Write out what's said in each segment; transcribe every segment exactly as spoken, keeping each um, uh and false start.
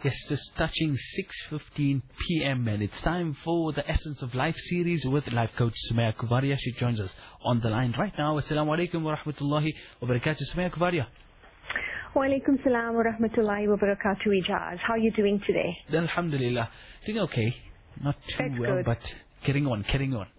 Yes, just touching six fifteen p m and it's time for the Essence of Life series with life coach Sumaya Kuvaria. She joins us on the line right now. Assalamu alaikum wa rahmatullahi wa barakatuh. Sumaya Kuvaria. Wa alaikum salam wa rahmatullahi wa barakatuh, Ijaz. How are you doing today? Alhamdulillah. Doing okay. Not too That's well, good. but getting on, getting on.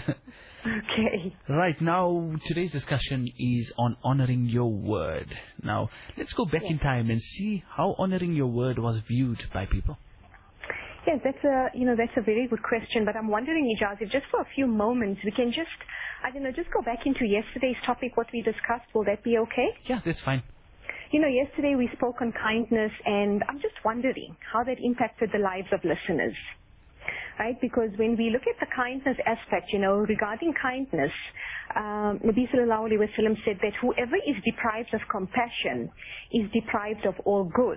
Okay. Right, now today's discussion is on honoring your word. Now, let's go back Yes. in time and see how honoring your word was viewed by people. Yes, that's a, you know, that's a very good question, but I'm wondering, Ijaz, if just for a few moments we can just, I don't know, just go back into yesterday's topic, what we discussed. Will that be okay? Yeah, that's fine. You know, yesterday we spoke on kindness, and I'm just wondering how that impacted the lives of listeners. Right? Because when we look at the kindness aspect, you know, regarding kindness, um, Nabi Sallallahu Alaihi Wasallam said that whoever is deprived of compassion is deprived of all good.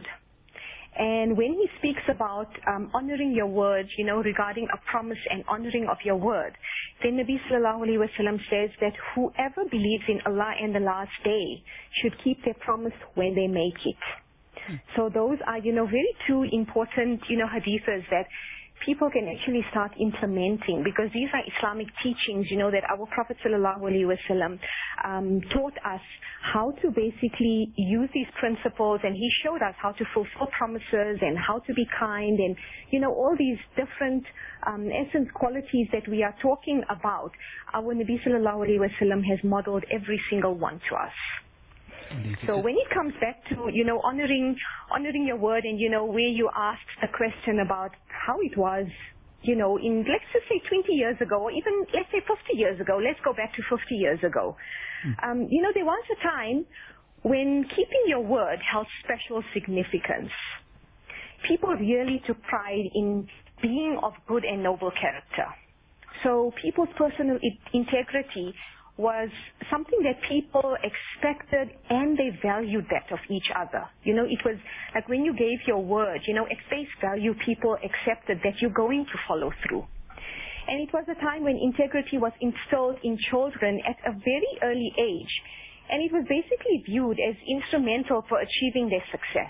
And when he speaks about um, honoring your word, you know, regarding a promise and honoring of your word, then Nabi Sallallahu Alaihi Wasallam says that whoever believes in Allah and the last day should keep their promise when they make it. Hmm. So those are, you know, very two important, you know, hadiths that people can actually start implementing, because these are Islamic teachings, you know, that our Prophet Sallallahu Alaihi Wasallam um, taught us how to basically use these principles, and he showed us how to fulfill promises and how to be kind, and, you know, all these different um, essence qualities that we are talking about. Our Nabi Sallallahu Alaihi Wasallam has modeled every single one to us. Indeed. So when it comes back to, you know, honoring honoring your word, and, you know, where you asked the question about how it was, you know, in, let's just say twenty years ago, or even let's say fifty years ago, let's go back to fifty years ago. Hmm. Um, you know, there was a time when keeping your word held special significance. People really took pride in being of good and noble character. So people's personal I- integrity was something that people expected, and they valued that of each other. You know, it was like when you gave your word, you know, at face value, people accepted that you're going to follow through. And it was a time when integrity was instilled in children at a very early age, and it was basically viewed as instrumental for achieving their success.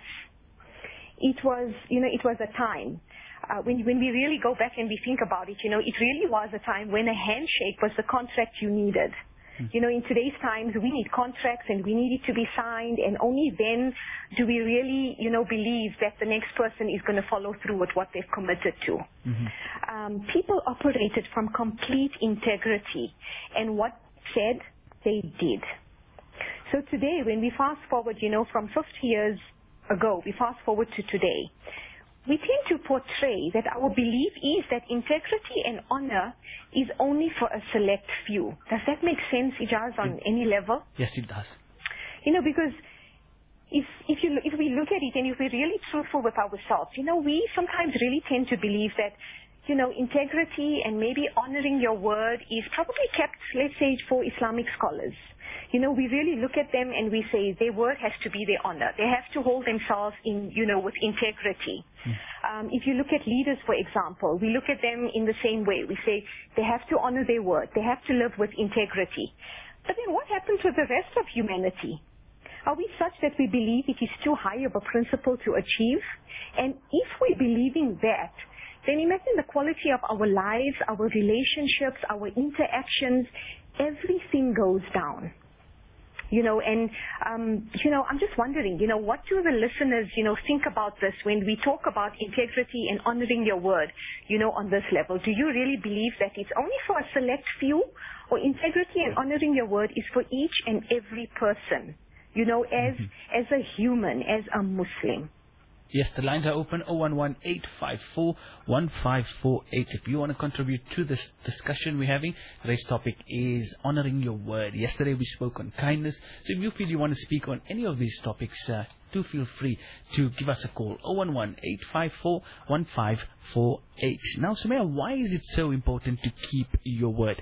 It was, you know, it was a time Uh, when, when we really go back and we think about it, you know, it really was a time when a handshake was the contract you needed. Hmm. You know, in today's times, we need contracts and we need it to be signed, and only then do we really, you know, believe that the next person is going to follow through with what they've committed to. Mm-hmm. Um, people operated from complete integrity, and what said, they did. So today, when we fast forward, you know, from fifty years ago, we fast forward to today, we tend to portray that our belief is that integrity and honor is only for a select few. Does that make sense, Ijaz, on any level? Yes, it does. You know, because if if you if we look at it and if we're really truthful with ourselves, you know, we sometimes really tend to believe that, you know, integrity and maybe honoring your word is probably kept, let's say, for Islamic scholars. You know, we really look at them and we say their word has to be their honor. They have to hold themselves in, you know, with integrity. Mm. Um, if you look at leaders, for example, we look at them in the same way. We say they have to honor their word. They have to live with integrity. But then what happens with the rest of humanity? Are we such that we believe it is too high of a principle to achieve? And if we're believing that, then imagine the quality of our lives, our relationships, our interactions, everything goes down. You know, and, um, you know, I'm just wondering, you know, what do the listeners, you know, think about this when we talk about integrity and honoring your word, you know, on this level? Do you really believe that it's only for a select few, or integrity and honoring your word is for each and every person, you know, as, mm-hmm. as a human, as a Muslim? Yes, the lines are open, zero one one eight five four one five four eight. If you want to contribute to this discussion we're having, today's topic is honoring your word. Yesterday we spoke on kindness. So if you feel you want to speak on any of these topics, uh, do feel free to give us a call, zero one one eight five four one five four eight. Now, Sumaya, why is it so important to keep your word?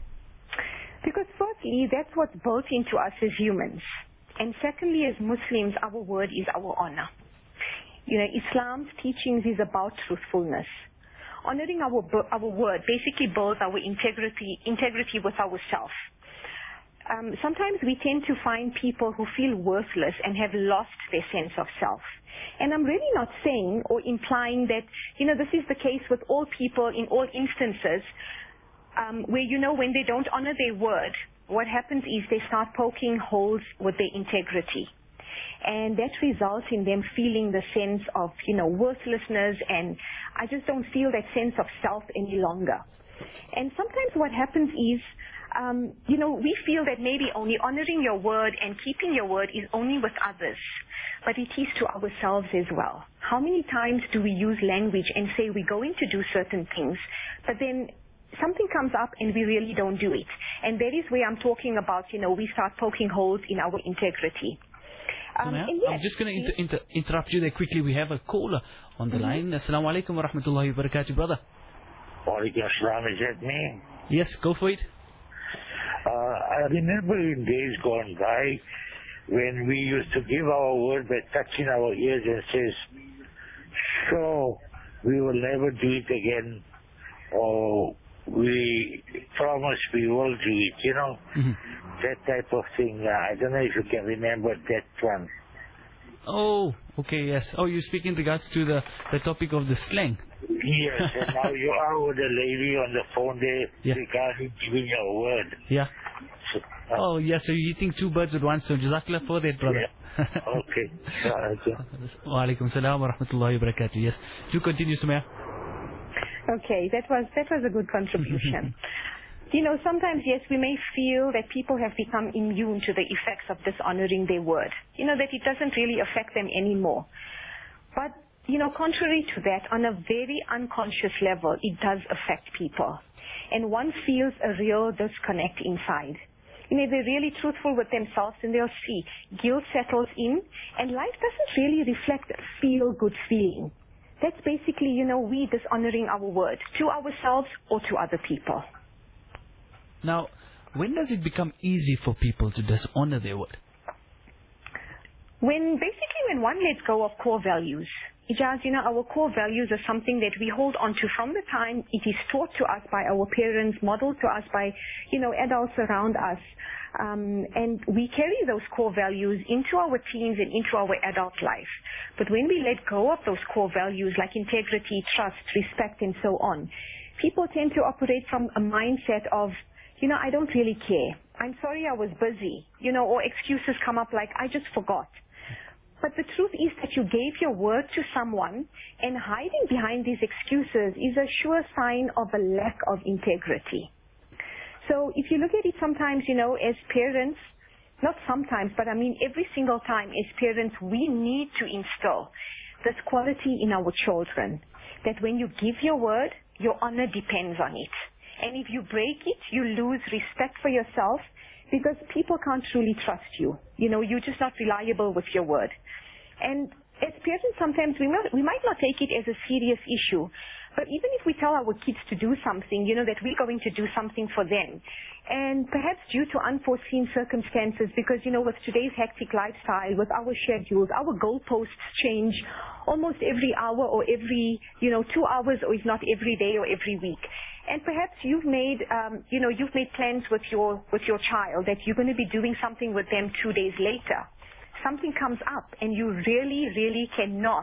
Because firstly, that's what's built into us as humans. And secondly, as Muslims, our word is our honor. You know, Islam's teachings is about truthfulness. Honoring our our word basically builds our integrity integrity with ourselves. Um, sometimes we tend to find people who feel worthless and have lost their sense of self. And I'm really not saying or implying that, you know, this is the case with all people in all instances, um, where, you know, when they don't honor their word, what happens is they start poking holes with their integrity. And that results in them feeling the sense of, you know, worthlessness, and I just don't feel that sense of self any longer. And sometimes what happens is, um, you know, we feel that maybe only honoring your word and keeping your word is only with others, but it is to ourselves as well. How many times do we use language and say we're going to do certain things, but then something comes up and we really don't do it? And that is where I'm talking about, you know, we start poking holes in our integrity. Um, yes, I'm just going to inter- inter- interrupt you there quickly. We have a caller on the mm-hmm. line. Assalamu alaikum wa rahmatullahi wa barakatuh, brother. Walaikum assalam, is that me? Yes, go for it. Uh, I remember in days gone by when we used to give our word by touching our ears and says, sure, we will never do it again, or we promise we will do it, you know, mm-hmm. that type of thing. Uh, I don't know if you can remember that one. Oh, okay, yes. Oh, you speak in regards to the, the topic of the slang. Yes, and now you are with a lady on the phone there yeah. regarding giving your word. Yeah. So, uh, oh, yes, so you're eating two birds with one stone. Jazakallah for that, brother. Yeah. Okay. Wa alaikum salam wa rahmatullahi wa barakatuh. Yes. Do continue, Sumaya. Okay, that was that was a good contribution. You know, sometimes, yes, we may feel that people have become immune to the effects of dishonoring their word. You know, that it doesn't really affect them anymore. But, you know, contrary to that, on a very unconscious level, it does affect people. And one feels a real disconnect inside. You know, they're really truthful with themselves and they'll see guilt settles in, and life doesn't really reflect a feel-good feeling. That's basically, you know, we dishonoring our word to ourselves or to other people. Now, when does it become easy for people to dishonor their word? When, basically when one lets go of core values. Ijaz, you know, our core values are something that we hold on to from the time it is taught to us by our parents, modeled to us by, you know, adults around us. Um, and we carry those core values into our teens and into our adult life. But when we let go of those core values like integrity, trust, respect, and so on, people tend to operate from a mindset of, you know, I don't really care. I'm sorry I was busy, you know, or excuses come up like, I just forgot. But the truth is that you gave your word to someone, and hiding behind these excuses is a sure sign of a lack of integrity. So if you look at it sometimes, you know, as parents, not sometimes, but I mean every single time as parents, we need to instill this quality in our children, that when you give your word, your honor depends on it. And if you break it, you lose respect for yourself, because people can't truly trust you. You know, you're just not reliable with your word. And as parents, sometimes we might, we might not take it as a serious issue, but even if we tell our kids to do something, you know, that we're going to do something for them, and perhaps due to unforeseen circumstances, because, you know, with today's hectic lifestyle, with our schedules, our goalposts change almost every hour or every, you know, two hours, or if not every day or every week. And perhaps you've made, um, you know, you've made plans with your with your child that you're going to be doing something with them two days later. Something comes up, and you really, really cannot,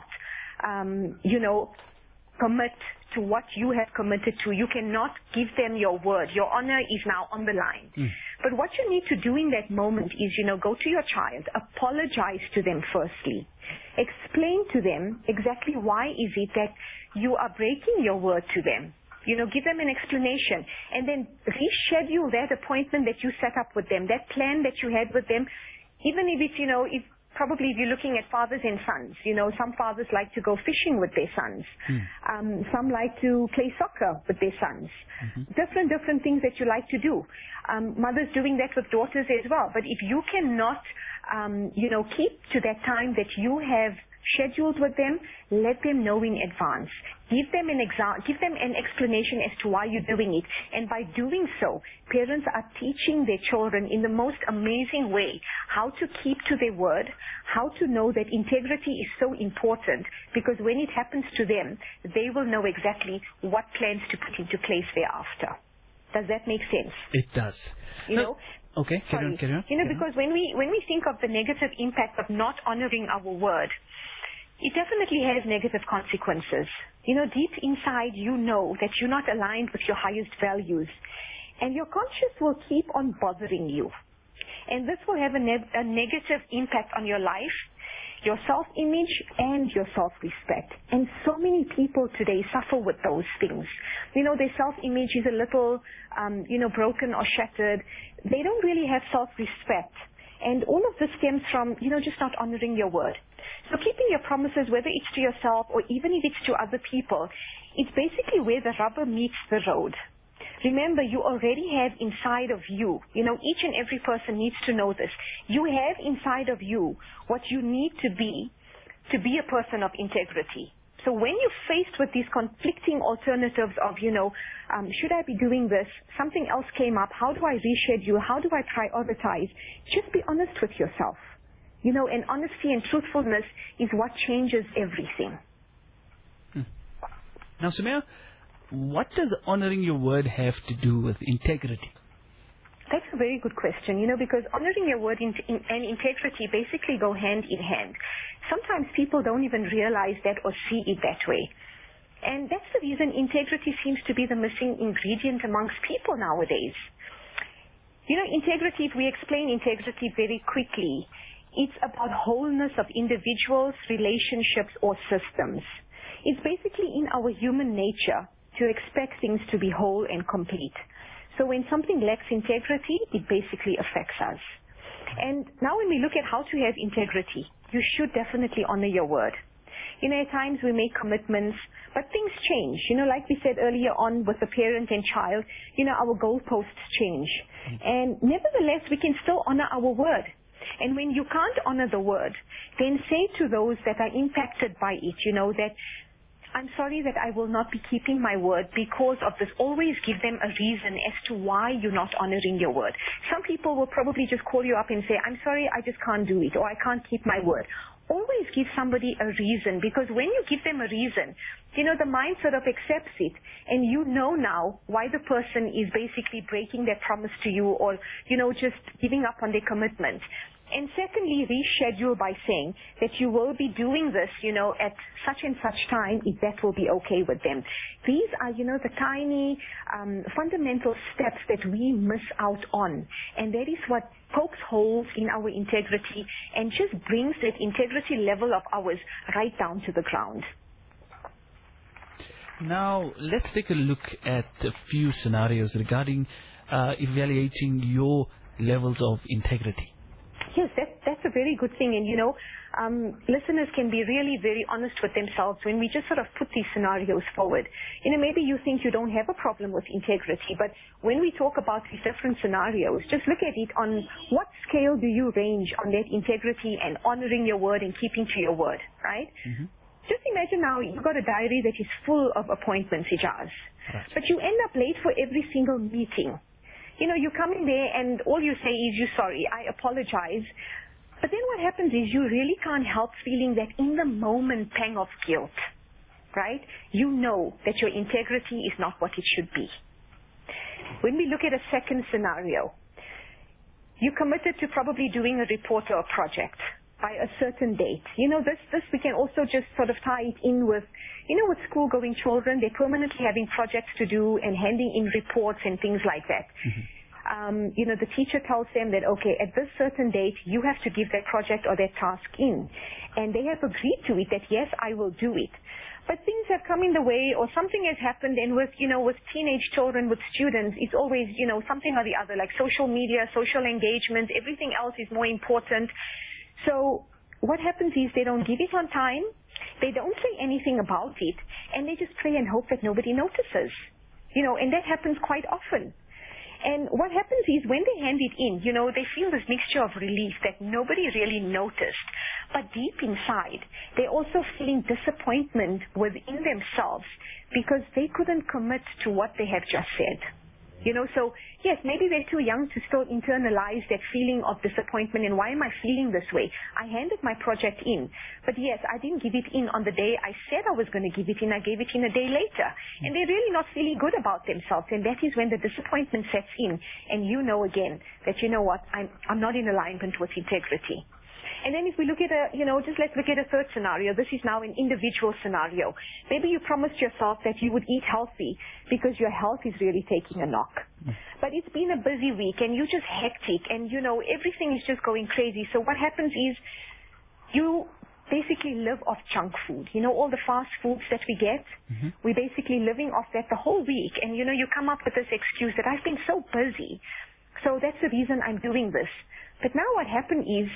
um, you know, commit to what you have committed to. You cannot give them your word. Your honor is now on the line. Mm. But what you need to do in that moment is, you know, go to your child, apologize to them firstly, explain to them exactly why is it that you are breaking your word to them. You know, give them an explanation, and then reschedule that appointment that you set up with them, that plan that you had with them, even if it's, you know, if probably if you're looking at fathers and sons, you know, some fathers like to go fishing with their sons. Mm. Um, some like to play soccer with their sons. Mm-hmm. Different, different things that you like to do. Um, mothers doing that with daughters as well. But if you cannot, um, you know, keep to that time that you have scheduled with them, let them know in advance. Give them an exa- give them an explanation as to why you're doing it. And by doing so, parents are teaching their children in the most amazing way how to keep to their word, how to know that integrity is so important, because when it happens to them, they will know exactly what plans to put into place thereafter. Does that make sense? It does. You no. know? Okay, carry on, carry on. You know, carry because on. when we when we think of the negative impact of not honoring our word, It definitely has negative consequences. You know, deep inside you know that you're not aligned with your highest values, and your conscience will keep on bothering you. And this will have a, ne- a negative impact on your life, your self-image, and your self-respect. And so many people today suffer with those things. You know, their self-image is a little, um, you know, broken or shattered. They don't really have self-respect. And all of this stems from, you know, just not honoring your word. So keeping your promises, whether it's to yourself or even if it's to other people, it's basically where the rubber meets the road. Remember, you already have inside of you, you know, each and every person needs to know this. You have inside of you what you need to be, to be a person of integrity. So when you're faced with these conflicting alternatives of, you know, um, should I be doing this? Something else came up. How do I reschedule? How do I prioritize? Just be honest with yourself. You know, and honesty and truthfulness is what changes everything. Hmm. Now, Sumaya, what does honoring your word have to do with integrity? That's a very good question, you know, because honoring your word in, in, and integrity basically go hand in hand. Sometimes people don't even realize that or see it that way. And that's the reason integrity seems to be the missing ingredient amongst people nowadays. You know, integrity, if we explain integrity very quickly, it's about wholeness of individuals, relationships, or systems. It's basically in our human nature to expect things to be whole and complete. So when something lacks integrity, it basically affects us. And now when we look at how to have integrity, you should definitely honor your word. You know, at times we make commitments, but things change. You know, like we said earlier on with the parent and child, you know, our goalposts change. And nevertheless, we can still honor our word. And when you can't honor the word, then say to those that are impacted by it, you know, that I'm sorry that I will not be keeping my word because of this. Always give them a reason as to why you're not honoring your word. Some people will probably just call you up and say, I'm sorry, I just can't do it, or I can't keep my word. Always give somebody a reason, because when you give them a reason, you know, the mind sort of accepts it, and you know now why the person is basically breaking their promise to you, or, you know, just giving up on their commitment. And secondly, reschedule by saying that you will be doing this, you know, at such and such time, if that will be okay with them. These are, you know, the tiny um, fundamental steps that we miss out on. And that is what pokes holes in our integrity and just brings that integrity level of ours right down to the ground. Now, let's take a look at a few scenarios regarding uh, evaluating your levels of integrity. Yes, that, that's a very good thing. And, you know, um, listeners can be really very honest with themselves when we just sort of put these scenarios forward. You know, maybe you think you don't have a problem with integrity, but when we talk about these different scenarios, just look at it on what scale do you range on that integrity and honoring your word and keeping to your word, right? Mm-hmm. Just imagine now you've got a diary that is full of appointments, Ijaz, right, but you end up late for every single meeting. You know, you come in there and all you say is, you're sorry, I apologize. But then what happens is you really can't help feeling that in the moment pang of guilt, right? You know that your integrity is not what it should be. When we look at a second scenario, you committed to probably doing a report or a project by a certain date. You know, this, this we can also just sort of tie it in with, you know, with school-going children, they're permanently having projects to do and handing in reports and things like that. Mm-hmm. Um, you know, the teacher tells them that, okay, at this certain date, you have to give that project or that task in. And they have agreed to it that, yes, I will do it. But things have come in the way or something has happened, and with, you know, with teenage children, with students, it's always, you know, something or the other, like social media, social engagement, everything else is more important. So what happens is they don't give it on time, they don't say anything about it, and they just pray and hope that nobody notices. You know, and that happens quite often. And what happens is when they hand it in, you know, they feel this mixture of relief that nobody really noticed. But deep inside, they're also feeling disappointment within themselves because they couldn't commit to what they have just said. You know, so yes, maybe they're too young to still internalize that feeling of disappointment and why am I feeling this way? I handed my project in, but yes, I didn't give it in on the day I said I was going to give it in. I gave it in a day later. And they're really not feeling good about themselves. And that is when the disappointment sets in. And you know again that, you know what, I'm, I'm not in alignment with integrity. And then if we look at a, you know, just let's look at a third scenario. This is now an individual scenario. Maybe you promised yourself that you would eat healthy because your health is really taking a knock. But it's been a busy week and you're just hectic and, you know, everything is just going crazy. So what happens is you basically live off junk food. You know, all the fast foods that we get, mm-hmm. we're basically living off that the whole week. And, you know, you come up with this excuse that I've been so busy. So that's the reason I'm doing this. But now what happened is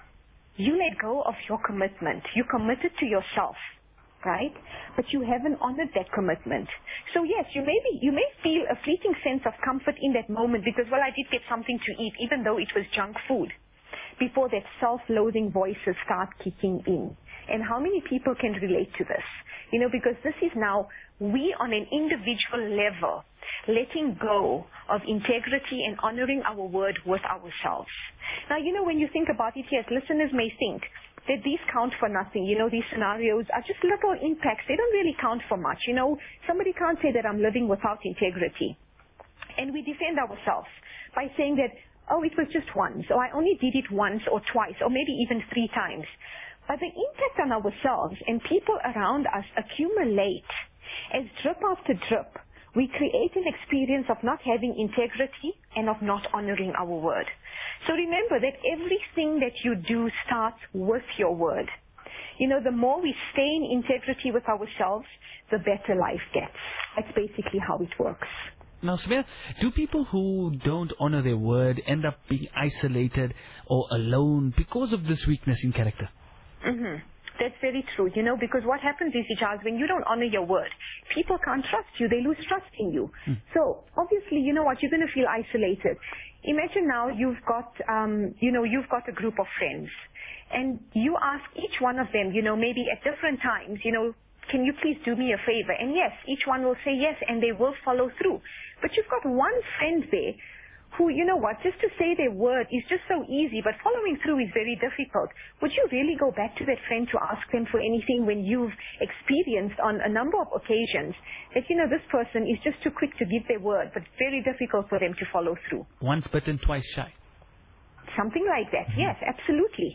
you let go of your commitment. You committed to yourself, right? But you haven't honored that commitment. So yes, you may be, you may feel a fleeting sense of comfort in that moment because, well, I did get something to eat, even though it was junk food, before that self-loathing voices start kicking in. And how many people can relate to this? You know, because this is now we on an individual level letting go of integrity and honoring our word with ourselves. Now, you know, when you think about it, yes, listeners may think that these count for nothing. You know, these scenarios are just little impacts. They don't really count for much. You know, somebody can't say that I'm living without integrity. And we defend ourselves by saying that, oh, it was just once, or I only did it once or twice, or maybe even three times. But the impact on ourselves and people around us accumulate as drip after drip. We create an experience of not having integrity and of not honoring our word. So remember that everything that you do starts with your word. You know, the more we stay in integrity with ourselves, the better life gets. That's basically how it works. Now, Samira, do people who don't honor their word end up being isolated or alone because of this weakness in character? Mm-hmm. That's very true, you know, because what happens is, Charles, when you don't honor your word, people can't trust you. They lose trust in you. Mm. So, obviously, you know what, you're going to feel isolated. Imagine now you've got, um, you know, you've got a group of friends, and you ask each one of them, you know, maybe at different times, you know, can you please do me a favor? And yes, each one will say yes, and they will follow through. But you've got one friend there who, you know what, just to say their word is just so easy, but following through is very difficult. Would you really go back to that friend to ask them for anything when you've experienced on a number of occasions that, you know, this person is just too quick to give their word, but very difficult for them to follow through? Once bitten, twice shy. Something like that, mm-hmm. Yes, absolutely.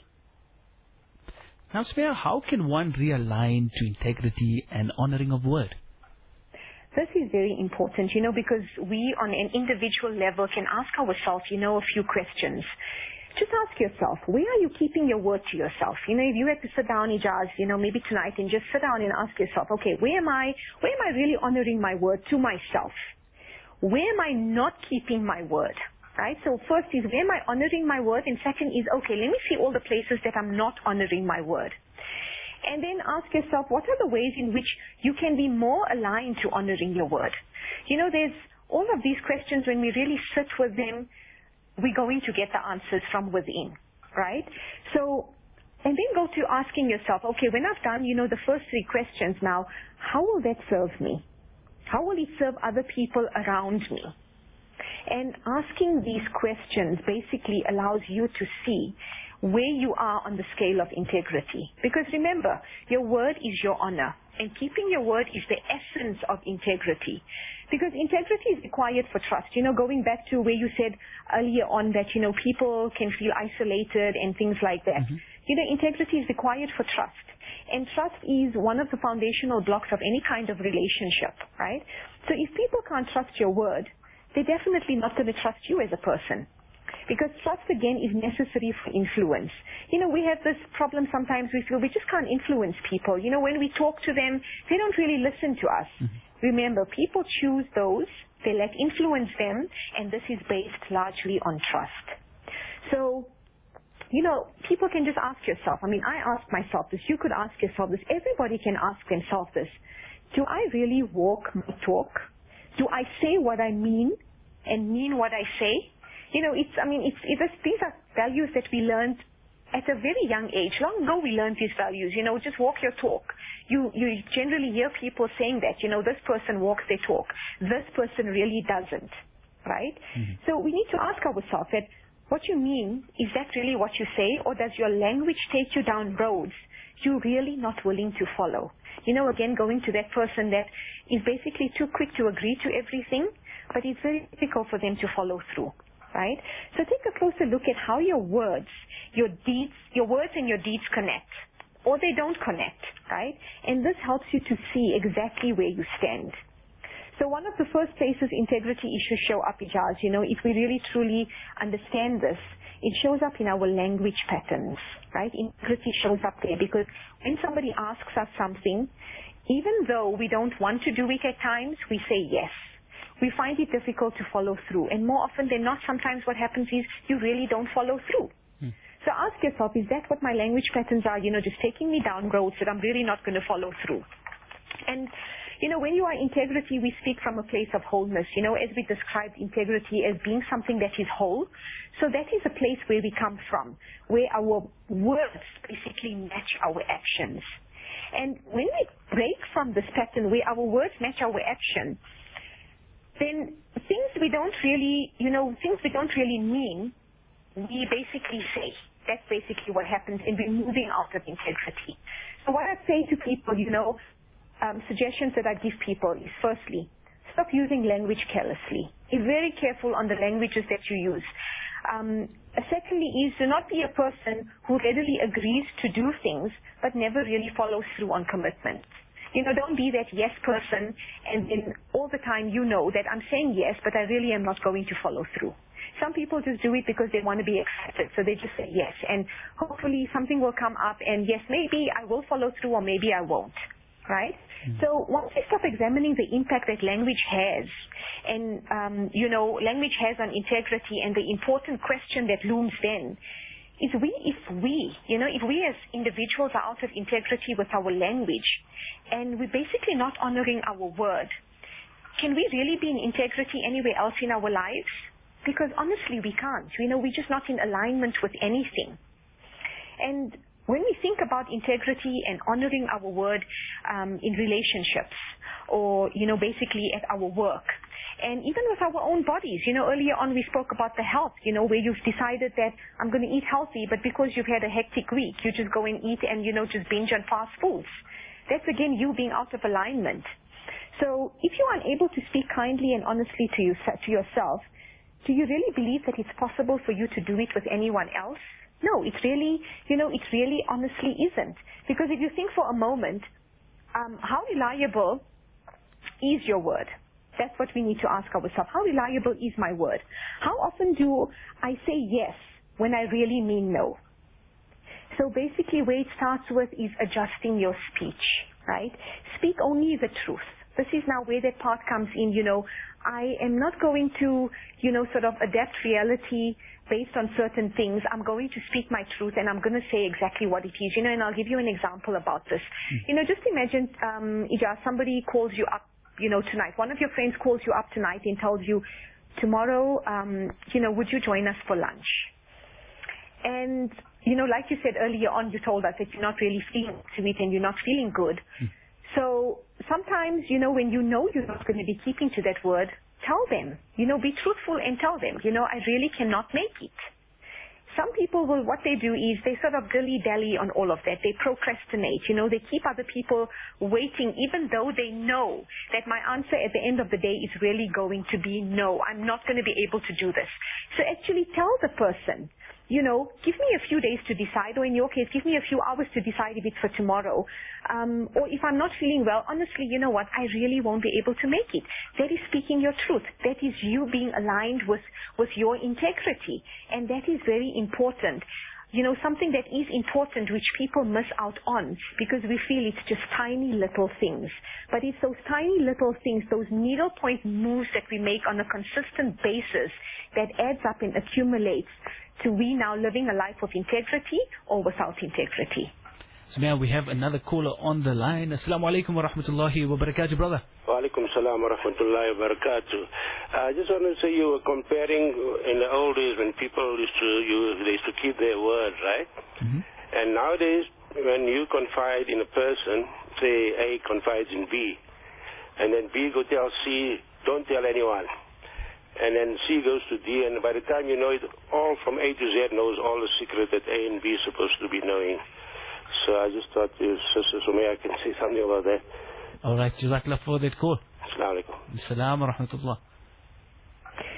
Now, Samira, how can one realign to integrity and honoring of word? This is very important, you know, because we on an individual level can ask ourselves, you know, a few questions. Just ask yourself, where are you keeping your word to yourself? You know, if you had to sit down, Ijaz, you know, maybe tonight and just sit down and ask yourself, okay, where am I, where am I really honoring my word to myself? Where am I not keeping my word? Right? So first is, where am I honoring my word? And second is, okay, let me see all the places that I'm not honoring my word. And then ask yourself, what are the ways in which you can be more aligned to honoring your word? You know, there's all of these questions, when we really sit with them, we're going to get the answers from within, right? So, and then go to asking yourself, okay, when I've done, you know, the first three questions now, how will that serve me? How will it serve other people around me? And asking these questions basically allows you to see where you are on the scale of integrity. Because remember, your word is your honor, and keeping your word is the essence of integrity. Because integrity is required for trust. You know, going back to where you said earlier on that, you know, people can feel isolated and things like that. Mm-hmm. You know, integrity is required for trust. And trust is one of the foundational blocks of any kind of relationship, right? So if people can't trust your word, they're definitely not going to trust you as a person. Because trust, again, is necessary for influence. You know, we have this problem sometimes, we feel we just can't influence people. You know, when we talk to them, they don't really listen to us. Mm-hmm. Remember, people choose those, they let influence them, and this is based largely on trust. So, you know, people can just ask yourself, I mean, I ask myself this, you could ask yourself this, everybody can ask themselves this. Do I really walk my talk? Do I say what I mean and mean what I say? You know, it's, I mean, it's, it's, these are values that we learned at a very young age. Long ago we learned these values, you know, just walk your talk. You, you generally hear people saying that, you know, this person walks their talk. This person really doesn't, right? Mm-hmm. So we need to ask ourselves that what you mean, is that really what you say? Or does your language take you down roads you're really not willing to follow? You know, again, going to that person that is basically too quick to agree to everything, but it's very difficult for them to follow through. right? So take a closer look at how your words, your deeds, your words and your deeds connect, or they don't connect, right? And this helps you to see exactly where you stand. So one of the first places integrity issues show up, Ijaz, you know, if we really truly understand this, it shows up in our language patterns, right? Integrity shows up there because when somebody asks us something, even though we don't want to do it at times, we say yes. We find it difficult to follow through. And more often than not, sometimes what happens is you really don't follow through. Hmm. So ask yourself, is that what my language patterns are, you know, just taking me down roads that I'm really not going to follow through? And you know, when you are integrity, we speak from a place of wholeness. You know, as we described integrity as being something that is whole. So that is a place where we come from, where our words basically match our actions. And when we break from this pattern where our words match our action, then things we don't really, you know, things we don't really mean, we basically say. That's basically what happens, and we're moving out of integrity. So what I say to people, you know, Um, suggestions that I give people is, firstly, stop using language carelessly. Be very careful on the languages that you use. Um, secondly is, do not be a person who readily agrees to do things but never really follows through on commitments. You know, don't be that yes person and then all the time you know that I'm saying yes, but I really am not going to follow through. Some people just do it because they want to be accepted, so they just say yes. And hopefully something will come up and yes, maybe I will follow through or maybe I won't. Right? Mm. So once we start examining the impact that language has, and, um, you know, language has on integrity, and the important question that looms then is we, if we, you know, if we as individuals are out of integrity with our language, and we're basically not honoring our word, can we really be in integrity anywhere else in our lives? Because honestly, we can't. You know, we're just not in alignment with anything. And when we think about integrity and honoring our word um, in relationships or, you know, basically at our work and even with our own bodies, you know, earlier on we spoke about the health, you know, where you've decided that I'm going to eat healthy, but because you've had a hectic week, you just go and eat and, you know, just binge on fast foods. That's, again, you being out of alignment. So if you're unable to speak kindly and honestly to, you, to yourself, do you really believe that it's possible for you to do it with anyone else? No, it really, you know, it really honestly isn't. Because if you think for a moment, um, how reliable is your word? That's what we need to ask ourselves. How reliable is my word? How often do I say yes when I really mean no? So basically where it starts with is adjusting your speech, right? Speak only the truth. This is now where that part comes in, you know, I am not going to, you know, sort of adapt reality based on certain things. I'm going to speak my truth and I'm going to say exactly what it is, you know, and I'll give you an example about this. Mm. You know, just imagine, um, Ija, somebody calls you up, you know, tonight. One of your friends calls you up tonight and tells you, tomorrow, um, you know, would you join us for lunch? And, you know, like you said earlier on, you told us that you're not really feeling to it and you're not feeling good. Mm. So sometimes, you know, when you know you're not going to be keeping to that word, tell them, you know, be truthful and tell them, you know, I really cannot make it. Some people will, what they do is they sort of dilly-dally on all of that. They procrastinate, you know, they keep other people waiting even though they know that my answer at the end of the day is really going to be no, I'm not going to be able to do this. So actually tell the person, you know, give me a few days to decide, or in your case, give me a few hours to decide if it's for tomorrow. Um, or if I'm not feeling well, honestly, you know what, I really won't be able to make it. That is speaking your truth. That is you being aligned with, with your integrity. And that is very important. You know, something that is important which people miss out on because we feel it's just tiny little things. But it's those tiny little things, those needlepoint moves that we make on a consistent basis that adds up and accumulates to we now living a life of integrity or without integrity. So now we have another caller on the line. Assalamu alaikum wa rahmatullahi wa barakatuh, brother. Wa alaikum salam wa rahmatullahi wa barakatuh. I just want to say you were comparing in the old days when people used to, you, they used to keep their word, right? Mm-hmm. And nowadays, when you confide in a person, say A confides in B, and then B go tell C, don't tell anyone. And then C goes to D, and by the time you know it, all from A to Z knows all the secret that A and B is supposed to be knowing. So I just thought, uh, Sister Sumaya, I can say something about that. All right, Jazakallah for that call. Assalamu alaikum. Assalamu wa rahmatullah. That's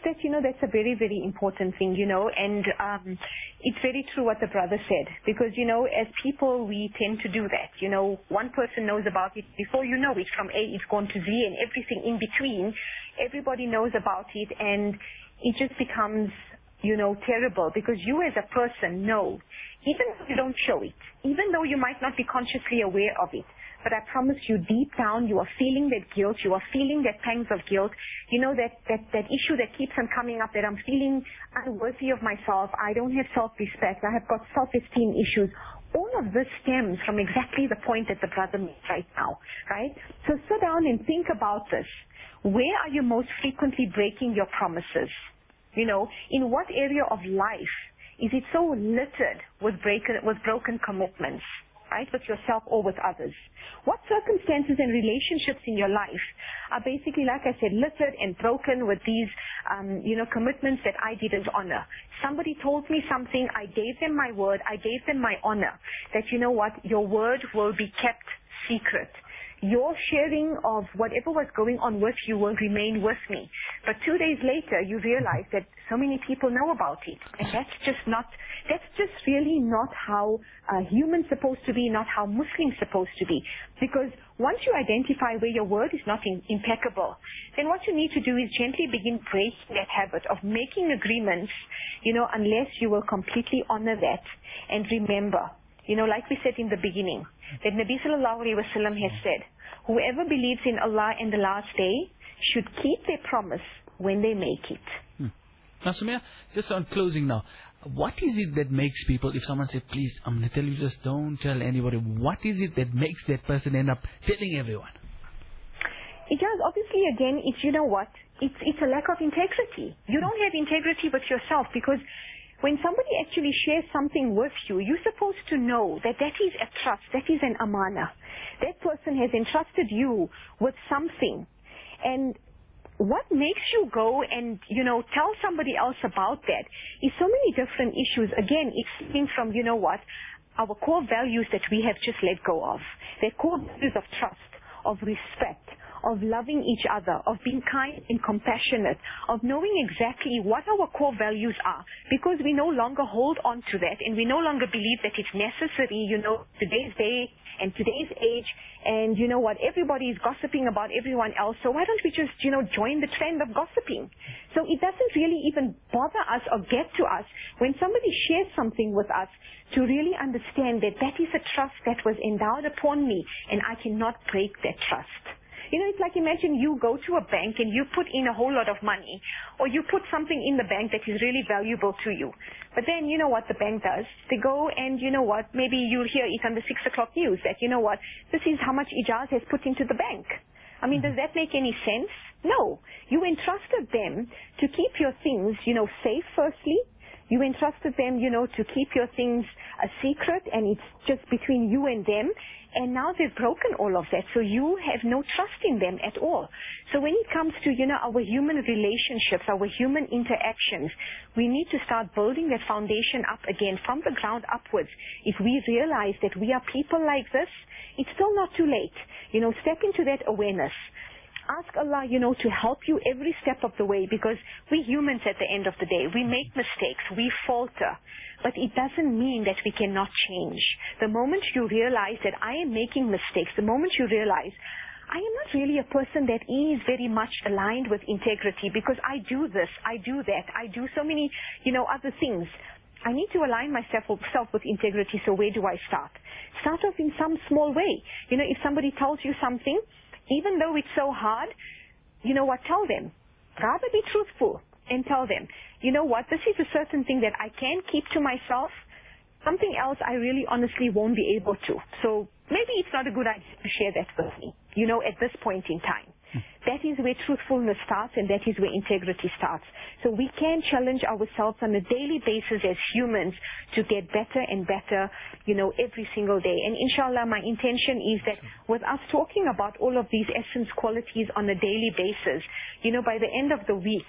that, you know, that's a very, very important thing, you know, and um, it's very true what the brother said, because, you know, as people, we tend to do that. You know, one person knows about it before you know it, from A it's gone to Z, and everything in between, everybody knows about it, and it just becomes, you know, terrible, because you as a person know, even if you don't show it, even though you might not be consciously aware of it, but I promise you, deep down, you are feeling that guilt, you are feeling that pangs of guilt, you know, that, that, that issue that keeps on coming up, that I'm feeling unworthy of myself, I don't have self-respect, I have got self-esteem issues. All of this stems from exactly the point that the brother made right now, right? So sit down and think about this. Where are you most frequently breaking your promises? You know, in what area of life is it so littered with, break, with broken commitments? Right, with yourself or with others? What circumstances and relationships in your life are basically, like I said, littered and broken with these, um, you know, commitments that I didn't honor? Somebody told me something, I gave them my word, I gave them my honor, that, you know what, your word will be kept secret. Your sharing of whatever was going on with you will remain with me. But two days later, you realize that so many people know about it. And that's just not, that's just really not how a human's supposed to be, not how Muslims supposed to be. Because once you identify where your word is not in, impeccable, then what you need to do is gently begin breaking that habit of making agreements, you know, unless you will completely honor that. And remember, you know, like we said in the beginning, that Nabi Sallallahu Alaihi Wasallam has said, whoever believes in Allah and the last day should keep their promise when they make it. Hmm. Now, Sumaya, just on closing now, what is it that makes people, if someone says, please, I'm going to tell you, just don't tell anybody, what is it that makes that person end up telling everyone? It does. Obviously, again, it's, you know what, it's, it's a lack of integrity. You don't have integrity with yourself, because when somebody actually shares something with you, you're supposed to know that that is a trust, that is an amana. That person has entrusted you with something. And what makes you go and, you know, tell somebody else about that is so many different issues. Again, it's coming from, you know what, our core values that we have just let go of. They're core values of trust, of respect, of loving each other, of being kind and compassionate, of knowing exactly what our core values are, because we no longer hold on to that, and we no longer believe that it's necessary, you know, today's day and today's age, and you know what, everybody is gossiping about everyone else, so why don't we just, you know, join the trend of gossiping? So it doesn't really even bother us or get to us when somebody shares something with us to really understand that that is a trust that was endowed upon me, and I cannot break that trust. You know, it's like, imagine you go to a bank and you put in a whole lot of money, or you put something in the bank that is really valuable to you. But then, you know what the bank does? They go and, you know what, maybe you'll hear it on the six o'clock news that, you know what, this is how much Ijaz has put into the bank. I mean, does that make any sense? No. You entrusted them to keep your things, you know, safe, firstly. You entrusted them, you know, to keep your things a secret, and it's just between you and them. And now they've broken all of that, so you have no trust in them at all. So when it comes to, you know, our human relationships, our human interactions, we need to start building that foundation up again from the ground upwards. If we realize that we are people like this, it's still not too late. You know, step into that awareness. Ask Allah, you know, to help you every step of the way, because we humans at the end of the day, we make mistakes, we falter. But it doesn't mean that we cannot change. The moment you realize that I am making mistakes, the moment you realize I am not really a person that is very much aligned with integrity, because I do this, I do that, I do so many, you know, other things. I need to align myself with integrity, so where do I start? Start off in some small way. You know, if somebody tells you something, even though it's so hard, you know what, tell them. Rather be truthful and tell them, you know what, this is a certain thing that I can keep to myself. Something else I really honestly won't be able to. So maybe it's not a good idea to share that with me, you know, at this point in time. That is where truthfulness starts, and that is where integrity starts. So we can challenge ourselves on a daily basis as humans to get better and better, you know, every single day. And inshallah, my intention is that with us talking about all of these essence qualities on a daily basis, you know, by the end of the week,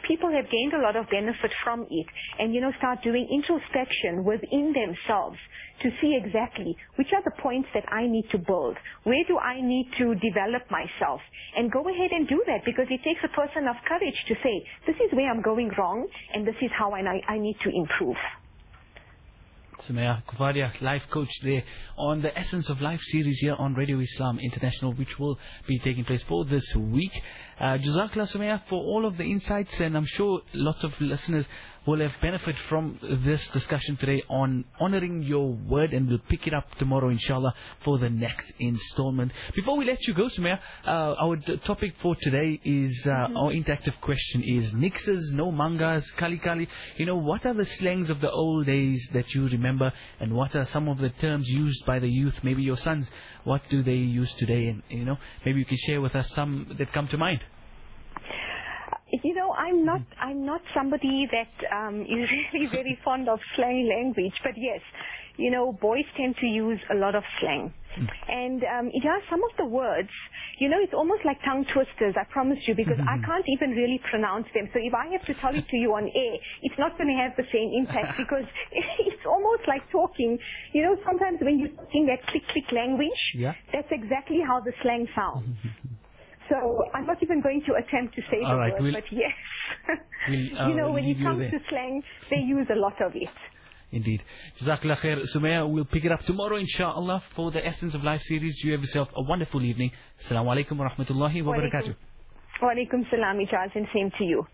people have gained a lot of benefit from it, and, you know, start doing introspection within themselves to see exactly which are the points that I need to build. Where do I need to develop myself? And go ahead and do that, because it takes a person of courage to say, this is where I'm going wrong, and this is how I, I need to improve. Sumaya Kufaria, life coach there on the Essence of Life series here on Radio Islam International, which will be taking place for this week. Uh, Jazakallah, Sumaya, for all of the insights, and I'm sure lots of listeners will have benefit from this discussion today on honoring your word, and we'll pick it up tomorrow, inshallah, for the next installment. Before we let you go, Sumaya, uh, our d- topic for today is, uh, mm-hmm. our interactive question is nixes, no mangas, kali kali. You know, what are the slangs of the old days that you remember, and what are some of the terms used by the youth? Maybe your sons, what do they use today? And, you know, maybe you can share with us some that come to mind. You know, I'm not I'm not somebody that um, is really very fond of slang language, but yes, you know, boys tend to use a lot of slang. Mm. And um, yeah, some of the words, you know, it's almost like tongue twisters, I promise you, because mm-hmm. I can't even really pronounce them. So if I have to tell it to you on air, it's not going to have the same impact, because it's almost like talking. You know, sometimes when you're talking that click-click language, yeah. that's exactly how the slang sounds. So I'm not even going to attempt to say All the right, word, we'll, but yes. we'll, uh, you know, when it you comes there. to slang, they use a lot of it. Indeed. Jazakallah khair. Sumaya, we'll pick it up tomorrow, inshallah, for the Essence of Life series. You have yourself a wonderful evening. Assalamu alaikum wa rahmatullahi wa barakatuh. Wa alaikum salam, Ijaz, and same to you.